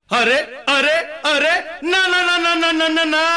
अरे अरे अरे ना ना ना ना ना ना ना ना।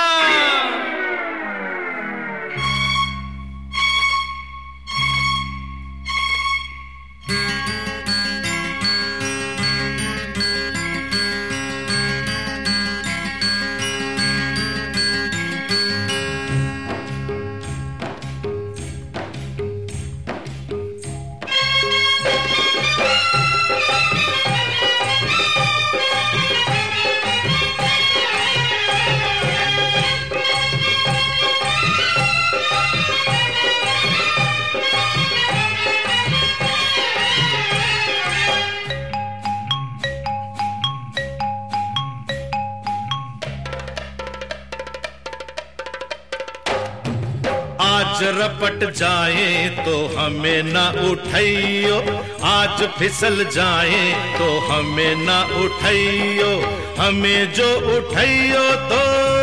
आज रपट जाए तो हमें ना उठाइयो, आज फिसल जाए तो हमें ना उठाइयो, हमें जो उठाइयो तो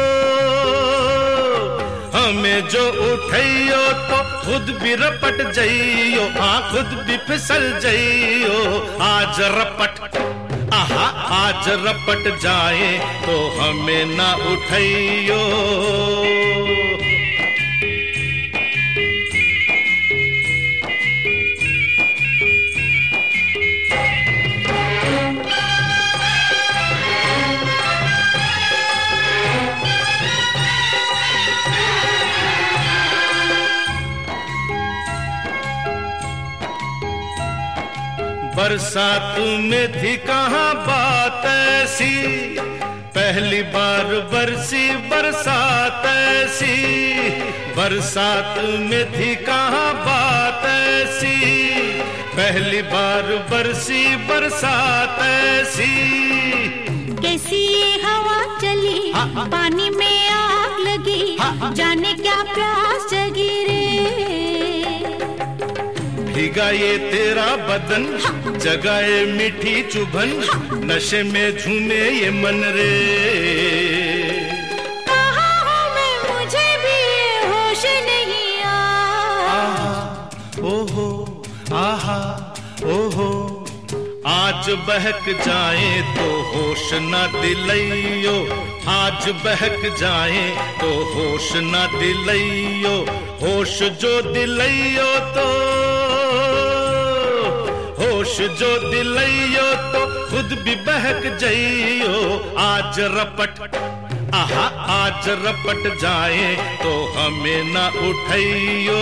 खुद भी रपट जाइयो, हाँ खुद भी फिसल जाइयो। आज रपट आहा आज रपट जाए तो हमें ना उठाइयो। बरसात में थी कहाँ बात ऐसी, पहली बार बरसी बरसात ऐसी। बरसात में थी कहाँ बात ऐसी, पहली बार बरसी बरसात ऐसी। कैसी ये हवा चली, पानी में आग लगी, जाने क्या प्यास जगी रे। भीगा ये तेरा बदन, जगाए मीठी चुभन, नशे में झूमे ये मन रे। कहाँ हूँ मैं, मुझे भी ये होश नहीं आहा ओहो आहा ओहो। आज बहक जाए तो होश न दिलाइयो, आज बहक जाए तो होश न दिलाइयो, होश जो दिलाइयो तो जो दिलाइयो तो खुद भी बहक जाइयो। आज रपट आहा आज रपट जाए तो हमें ना उठाइयो।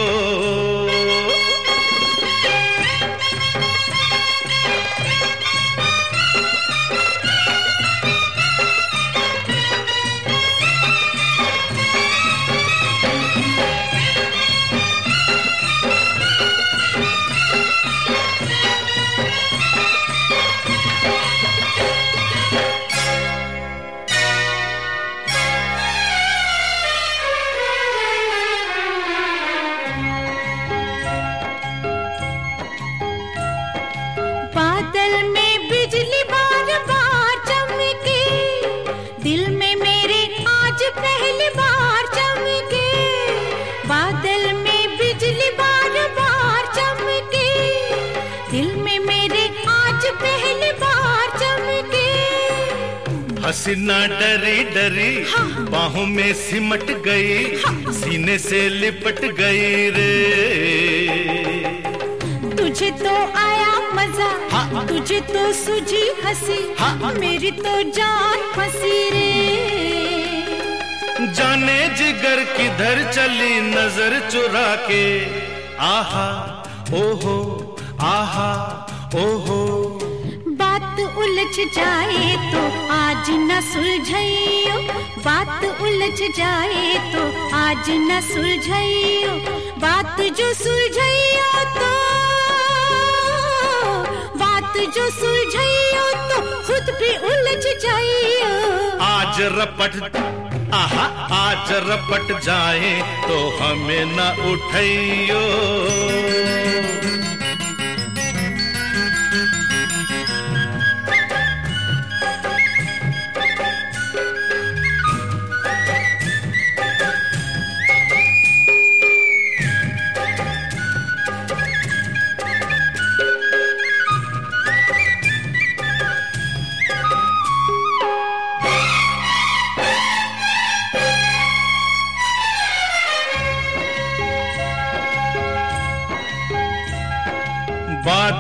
बादल में बिजली बार बार चमके, दिल में मेरे आज पहली बार चमके। बादल में बिजली बार बार चमके, दिल में मेरे आज पहली बार चमके। हसीना डरी डरी बाहों में सिमट गई, सीने से लिपट गई रे। तुझे तो आया मजा, तुझे तो सूझी हंसी, मेरी तो जान फंसी रे। जाने जिगर किधर चली नजर चुरा के, आहा ओहो आहा ओहो। बात उलझ जाए तो आज न सुलझाइयो, बात उलझ जाए तो आज न सुलझाइयो, बात जो सुलझाइयो तो जो सुलझाइयो तो खुद भी उलझ जाइयो। आज रपट आहा आज रपट जाए तो हमें न उठाइयो।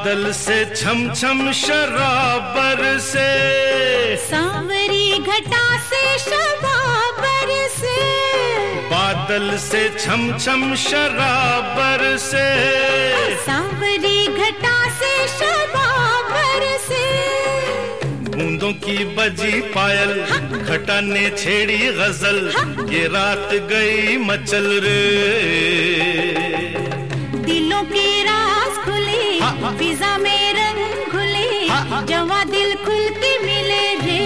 बादल से छम छम शराबर से, सांवरी घटा से शबाबर से, बादल से छम छम शराबर से, सांवरी घटा से शबाबर से। बूंदों की बजी पायल, घटा ने छेड़ी गजल, ये रात गई मचल रे। दिलों की राज खुले, फिजा में रंग घुले, जवा दिल खुल के मिले रे।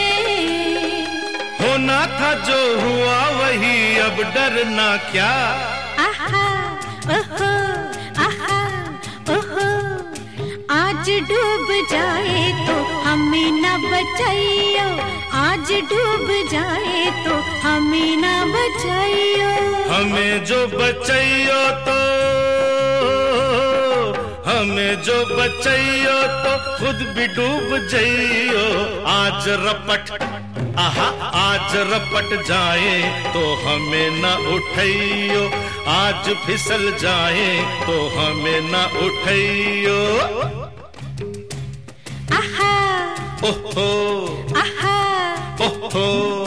होना था जो हुआ वही, अब डरना क्या। आहा ओहो, आहा ओहो, आज डूब जाए तो हमें न बचाइयो, आज डूब जाए तो हमें न बचाइयो। हमें जो बचाइयो तो, हमें जो बचाइयो तो खुद भी डूब जाइयो। आज रपट, आहा आज रपट जाए तो हमें न उठाइयो, आज फिसल जाए तो हमें न उठाइयो। आहा ओहो आहा ओहो